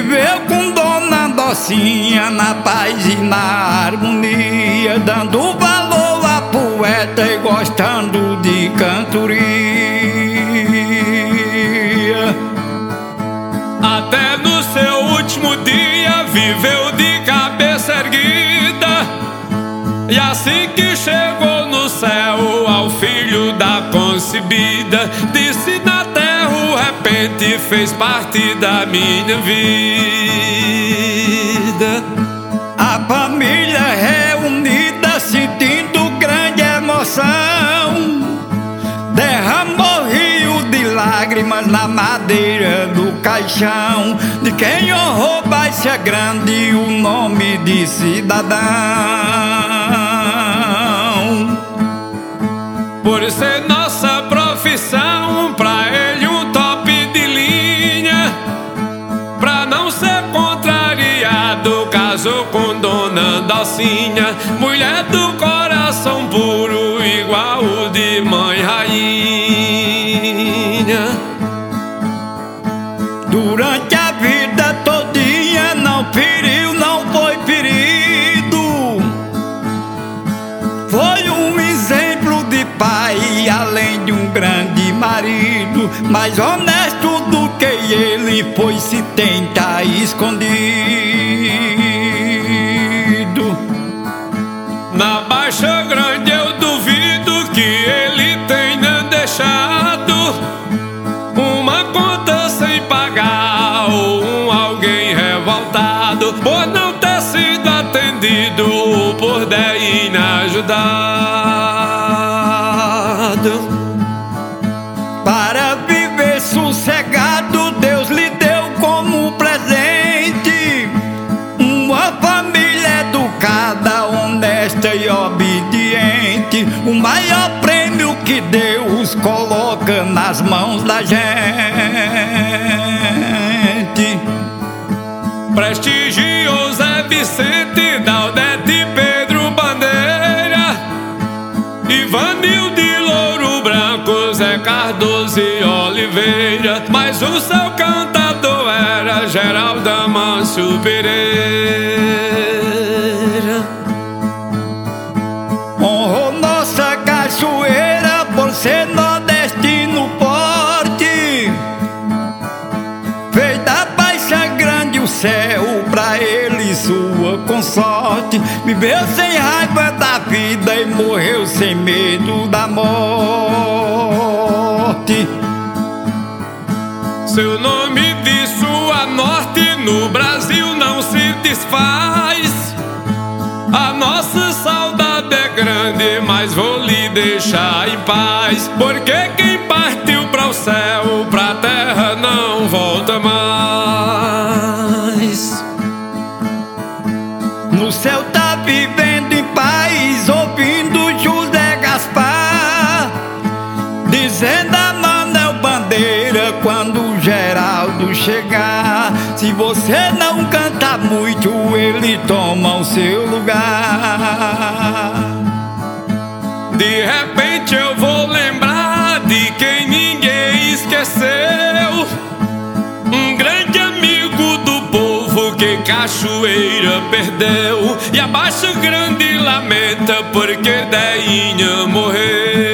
viveu com Dona Docinha na paz e na harmonia, dando valor a poeta e gostando de cantoria. Até no seu último dia viveu de cabeça erguida, e assim que chegou no céu ao filho da concebida, disse: na terra o repente fez parte da minha vida. A família reunida sentindo grande emoção, derramou rio de lágrimas na madeira do caixão de quem honrou baixa grande o nome de cidadão. Por ser nossa profissão, pra ele um top de linha, pra não ser contrariado, casou com Dona Docinha, mulher do coração puro, igual o de mãe rainha. Durante a vida todinha não feriu, não foi ferido, foi um exemplo de pai, além de um grande marido, mais honesto do que ele foi se tenta escondido. Na Baixa Grande eu duvido que ele tenha deixado uma conta sem pagar, ou alguém revoltado por não ter sido atendido, ou por der inajudado. Para viver sossegado, Deus lhe deu como presente uma família educada, honesta e obediente, o maior prêmio que Deus coloca nas mãos da gente. Prestigiou Zé Vicente, Daudete, Pedro Bandeira, Ivanil de Louro Branco, Zé Cardoso e Oliveira, mas o seu cantador era Geraldo Amâncio Pereira. Honrou nossa cachoeira por ser nordestino forte, fez da Baixa Grande o céu pra ele sua consorte, viveu sem raiva da vida e morreu sem medo da morte. Seu nome de sua norte no Brasil não se desfaz. A nossa saudade é grande, mas vou lhe deixar em paz, porque quem partiu para o céu, pra terra não volta mais. No céu tá vivendo em paz, ouvindo José Gaspar dizendo a Manuel Bandeira quando o Geraldo chegar: se você não canta muito, ele toma o seu lugar. De repente eu vou lembrar de quem ninguém esqueceu, um grande amigo do povo que Cachoeira perdeu, e a Baixa Grande lamenta porque Deinha morreu.